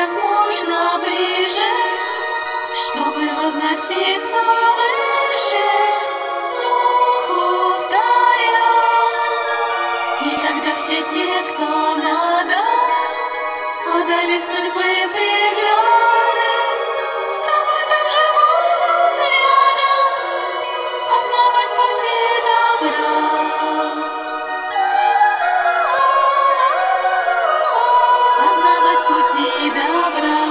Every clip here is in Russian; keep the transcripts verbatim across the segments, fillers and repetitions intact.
как можно ближе, чтобы возноситься выше, Духу вторя. И тогда все те, кто надо, одолев судьбы преграды, с тобой также будут рядом познавать пути добра. Познавать пути добра.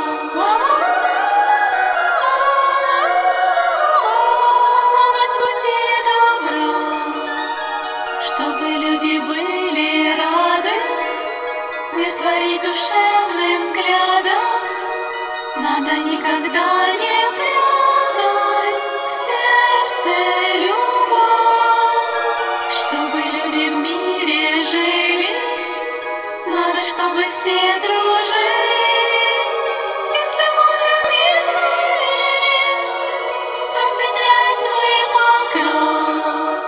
Познавать пути добра. Чтобы люди были рады мир творить душевным взглядом. Надо никогда не прятать в сердце любовь. Чтобы люди в мире жили, надо, чтобы все дружили. Если молим мир творили, просветляя тьмы покров.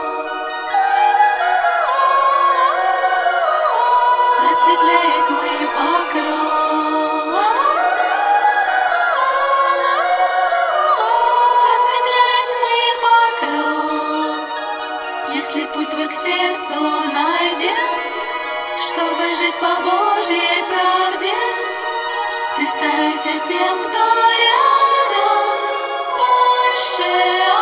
Просветляя тьмы покров. Просветляя тьмы покров. Если путь твой к сердцу найден, чтобы жить по Божьей правде, ты старайся тем, кто рядом, больше